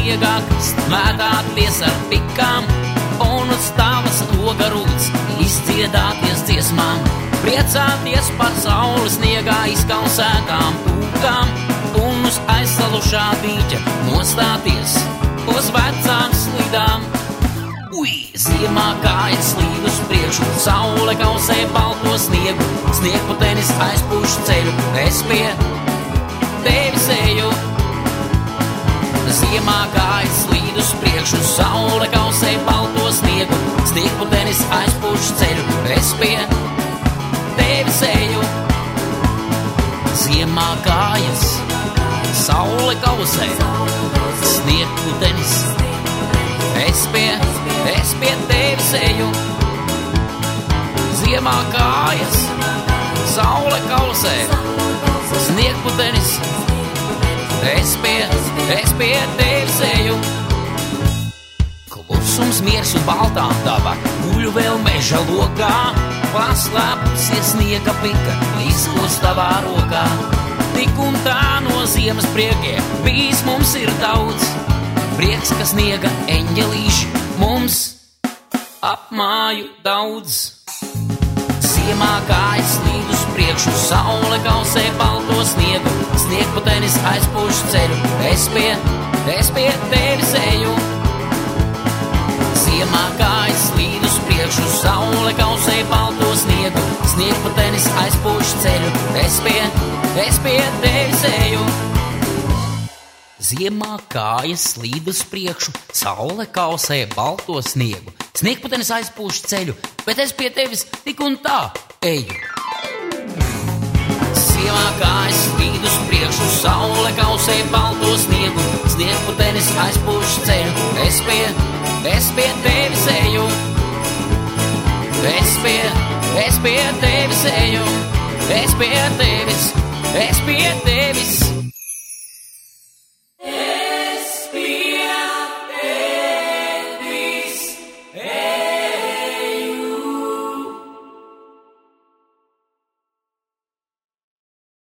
sniegā krist, mētāties ar pikām, un uz tavas ogarūts izdziedāties dziesmām, priecāties par sauli sniegā izkausētām tūkām, un uz aizsalušā dīķa nostāties uz vecām slīdām. Ziemā kājas slīd uz priekšu, saule kausē balto sniegu, sniegputenis aizpūš ceļu, es pie tevis eju. Ziemā kājas slīd uz priekšu, saule kausē balto sniegu, sniegputenis aizpūš ceļu, es pie tevis eju. Ziemā kājas, saule kausē, sniegputenis, es pie tevis eju. Ziemā kājas, saule kausē, sniegputenis, es pie tevis eju. Klusums, miers un baltām daba, guļu vēl meža lokā, paslēpusies sniega pika, izkos tavā rokā. Tik un tā no ziemas priekiem bijis mums ir daudz, prieks, ka sniega eņģelīši mums apmāju daudz. Ziemā kājas slīd uz priekšu, saule kausē balto sniegu, sniegputenis aizpūš ceļu, es pie tevis eju. Ziemā kājas slīd uz priekšu, saule kausē balto sniegu, sniegputenis aizpūš ceļu, es pie tevis eju. Ziemā kājas slīd uz priekšu, saule kausē balto sniegu, sniegputenis aizpūš ceļu, bet es pie tevis tik un tā eju. Ziemā kājas slīd uz priekšu, saule kausē balto sniegu, sniegputenis aizpūš ceļu, es pie tevis eju. Es pie tevis eju, es pie tevis